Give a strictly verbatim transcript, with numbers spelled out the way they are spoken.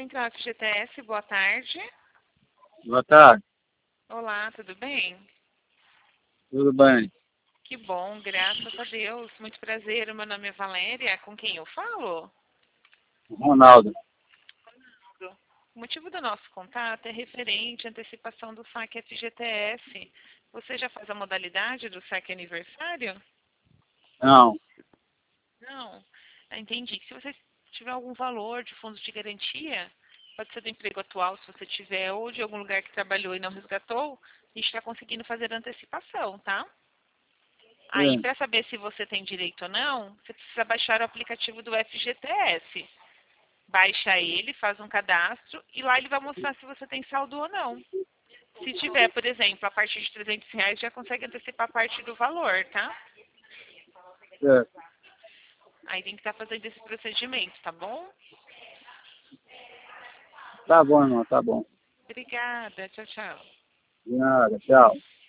Central F G T S, boa tarde. Boa tarde, Olá, tudo bem? tudo bem? Que bom, graças a Deus. Muito prazer, meu nome é Valéria. Com quem eu falo? Ronaldo. O motivo do nosso contato é referente à antecipação do saque F G T S. Você já faz a modalidade do saque aniversário? Não, Não. Ah, entendi. Se você tiver algum valor de fundos de garantia, pode ser do emprego atual, se você tiver, ou de algum lugar que trabalhou e não resgatou, a gente está conseguindo fazer a antecipação, tá? Aí, é, para saber se você tem direito ou não, você precisa baixar o aplicativo do F G T S. Baixa ele, faz um cadastro e lá ele vai mostrar se você tem saldo ou não. Se tiver, por exemplo, a partir de trezentos reais, já consegue antecipar parte do valor, tá? é. Aí tem que estar fazendo esse procedimento, tá bom? Tá bom, irmão, tá bom. Obrigada, tchau, tchau. De nada, tchau.